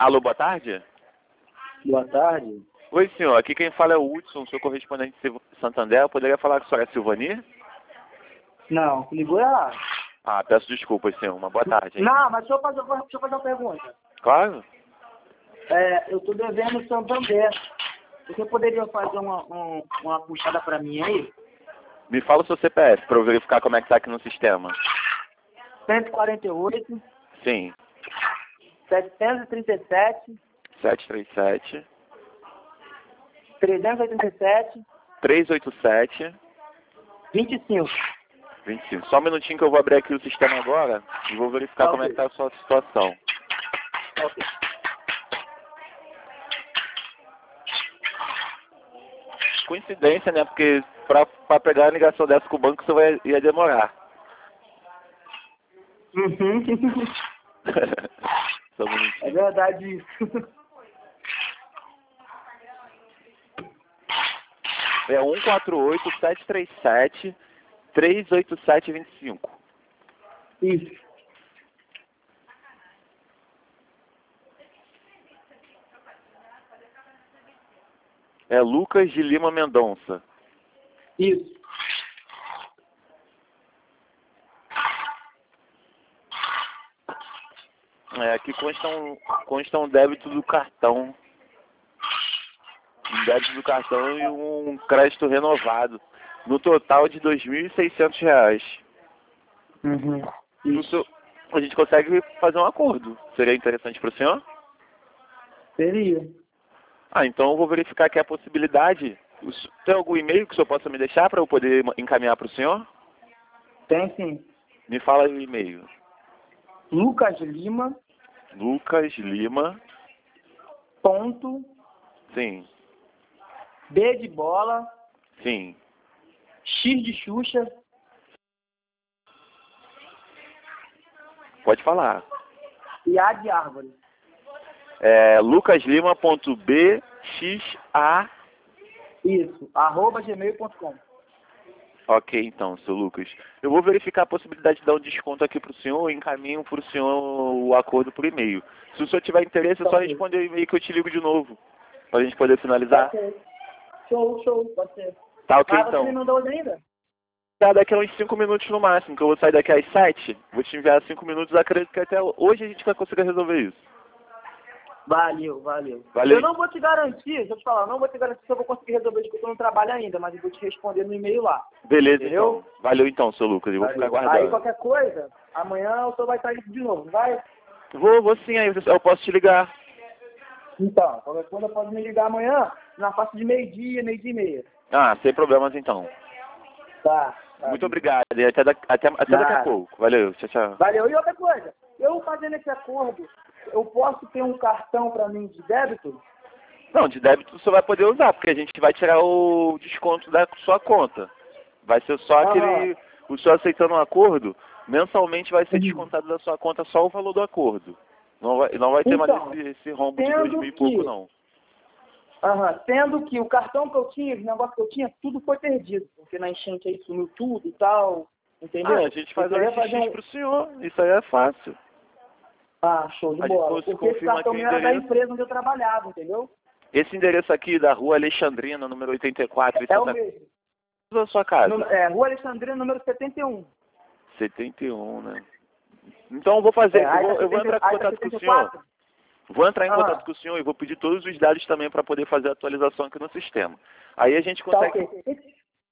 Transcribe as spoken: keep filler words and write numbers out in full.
Alô, boa tarde? Boa tarde. Oi, senhor. Aqui quem fala é o Hudson, sou correspondente de Santander. Eu poderia falar com a senhora Silvani? Não, ligou errado. Ah, peço desculpas, senhor. Uma boa tarde, hein? Não, mas deixa eu fazer, deixa eu fazer uma pergunta. Claro. É, eu estou devendo o Santander. Você poderia fazer uma, um, uma puxada para mim aí? Me fala o seu C P F para eu verificar como é que tá aqui no sistema. cento e quarenta e oito, Sim. setecentos e trinta e sete, sete três sete, trezentos e oitenta e sete, três oito sete, vinte e cinco. vinte e cinco. Só um minutinho que eu vou abrir aqui o sistema agora e vou verificar Tá, como é ok. que tá a sua situação. Ok. Coincidência, né? Porque pra, pra pegar a ligação dessa com o banco, você vai, ia demorar. Uhum. Só um É minutinho. verdade isso. É um quatro oito, sete três sete, três oito sete, vinte e cinco. Isso. É Lucas de Lima Mendonça. Isso. É, aqui consta um, consta um débito do cartão. Um débito do cartão e um crédito renovado. No total de dois mil e seiscentos reais. Uhum. No Isso. seu, a gente consegue fazer um acordo. Seria interessante para o senhor? Seria. Ah, então eu vou verificar aqui a possibilidade. O s- Tem algum e-mail que o senhor possa me deixar para eu poder ma- encaminhar para o senhor? Tem sim. Me fala aí o e-mail. Lucas Lima, Lucas Lima. ponto, Sim, B de bola, sim. X de Xuxa, Pode falar. e A de árvore. É lucaslima.bxa. Isso, arroba gmail ponto com. Ok, então, seu Lucas. Eu vou verificar a possibilidade de dar um desconto aqui para o senhor e encaminho para o senhor o acordo por e-mail. Se o senhor tiver interesse, é só Ok. responder o e-mail que eu te ligo de novo. Para a gente poder finalizar. Ok. Show, show, pode ser. Tá ok, Ah, você me então. mandou hoje ainda? Tá, daqui a uns cinco minutos no máximo, que eu vou sair daqui às sete. Vou te enviar cinco minutos, acredito que até hoje a gente vai conseguir resolver isso. Valeu, valeu. Valeu. Eu não vou te garantir, deixa eu te falar, eu não vou te garantir se eu vou conseguir resolver isso, porque eu não trabalho ainda, mas eu vou te responder no e-mail lá. Beleza, Entendeu? então. Valeu então, seu Lucas. Eu vou ficar Valeu. Aí aguardando. qualquer coisa, amanhã o senhor vai estar aí de novo, não vai? Vou, vou sim, aí eu posso te ligar. Então, qualquer coisa pode me ligar amanhã, na faixa de meio-dia, meio-dia e meia. Ah, sem problemas então. Tá. tá. Muito obrigado. E até, da, até, até daqui a Nada. pouco. Valeu, tchau, tchau. Valeu. E outra coisa, eu fazendo esse acordo, eu posso ter um cartão para mim de débito? Não, de débito você vai poder usar, porque a gente vai tirar o desconto da sua conta. Vai ser só Aham. aquele... O senhor aceitando um acordo, mensalmente vai ser Uhum. descontado da sua conta só o valor do acordo. Não vai, não vai ter Então, mais esse, esse rombo de tendo dois mil e pouco, que- não. Aham, sendo que o cartão que eu tinha, os negócios que eu tinha, tudo foi perdido, porque na enchente aí sumiu tudo e tal, entendeu? Ah, a gente faz Eu o queria R X fazer um- pro senhor. Isso aí é fácil. Ah, show de A gente bola. fosse Porque esse confirma cartão aqui o meu era da endereço. empresa onde eu trabalhava, entendeu? Esse endereço aqui da rua Alexandrina, número oitenta e quatro, em É o Santa mesmo. Cruz, da sua casa? No- é, Rua Alexandrina, número setenta e um. setenta e um, né? Então eu vou fazer, É, eu aí vou, tá eu vou entrar setenta, em aí tá contato com o setenta e senhor. quatro? Vou entrar em Ah, contato com o senhor e vou pedir todos os dados também para poder fazer a atualização aqui no sistema. Aí a gente tá consegue... ok.